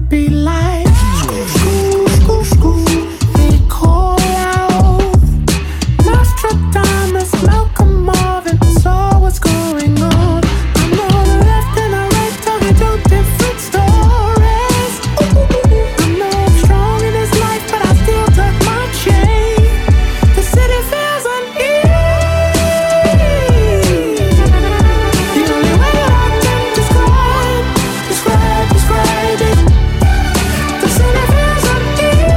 be like. School, school, school, they call out. Nostradamus, Malcolm Marvin, saw what's going on. I'm on the left and the right, talking two different stories. I know I'm strong in this life, but I still tuck my chain. The city feels uneasy. The only way that I can describe it. The city feels uneasy.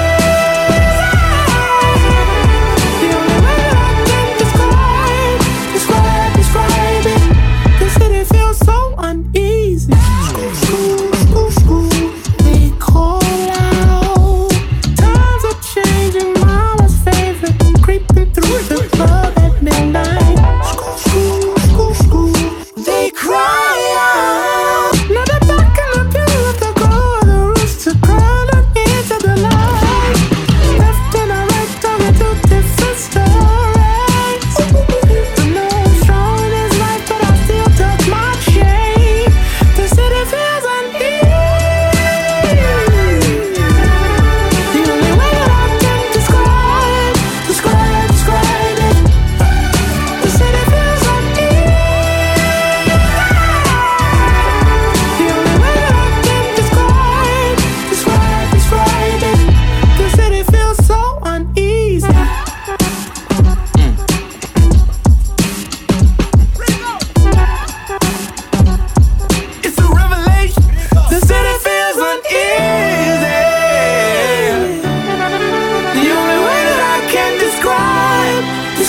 The only way that I can describe it. The city feels so uneasy. School, school, school, they call out. Times are changing, mama's favorite, creeping through the club at midnight. School, school, school, they cry out. Now they're back in the pew with the glow of the rooster crawling into the light. Left and a right, talking two different stories. I know I'm strong in this life, but I still tuck my chain. The city feels uneasy. The only way that I can describe it. The city feels uneasy. The only way that I can describe it. The city feels so uneasy. It's a revelation. The city feels uneasy. The only way that I can describe. The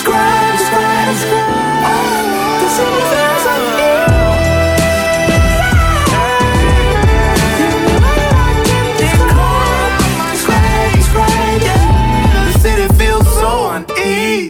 city feels uneasy. The only way that I can describe. The city feels so uneasy.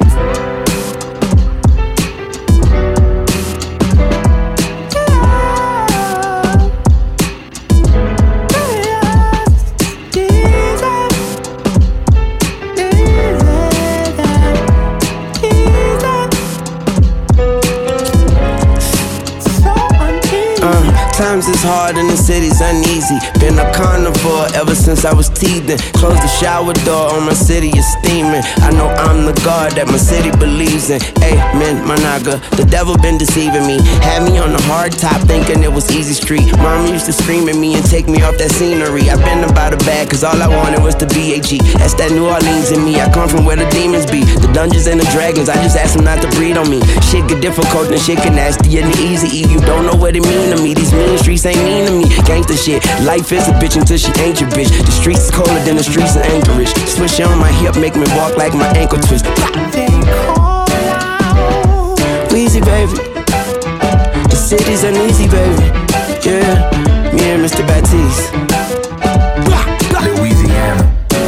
Times is hard and the city's uneasy. Been a carnivore ever since I was teething. Close the shower door on my city is steaming. I know I'm the God that my city believes in. Amen, my naga. The devil been deceiving me. Had me on the hard top thinking it was easy street. Mama used to scream at me and take me off that scenery. I've been about a bag cause all I wanted was the B.A.G. That's that New Orleans in me. I come from where the demons be. The dungeons and the dragons. I just asked them not to breed on me. Shit get difficult and shit get nasty and easy. You don't know what it mean to me. These mean streets ain't mean to me. Gangsta shit. Life is a bitch until she ain't your bitch. The streets is colder than the streets of Anchorage. Swish on my hip, make me walk like my ankle twist. They call out. Weezy, baby. The city's uneasy, baby. Yeah, me and Mr. Baptiste. Louisiana.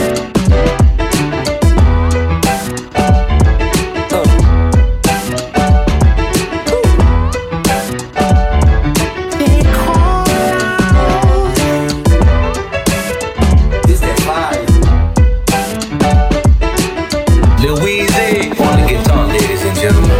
They call out. This that fire. Louisiana on the guitar, ladies and gentlemen.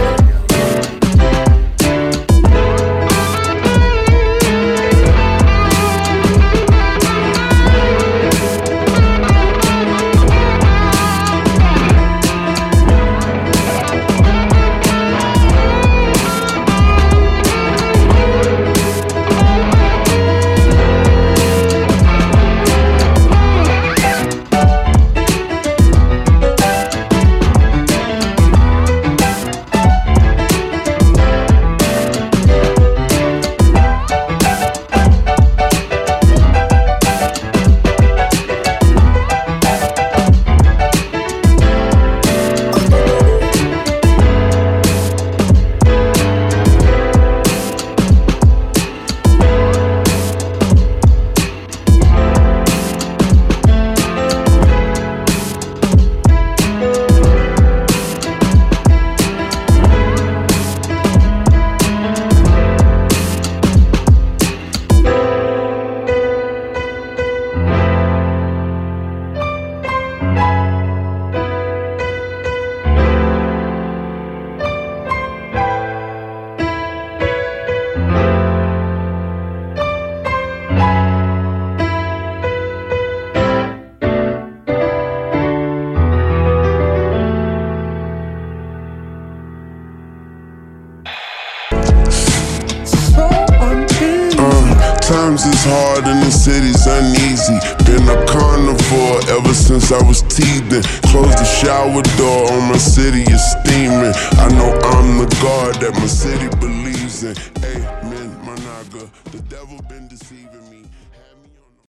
Times is hard and the city's uneasy. Been a carnivore ever since I was teething. Close the shower door on my city is steaming. I know I'm the God that my city believes in. Amen, my nigga, the devil been deceived.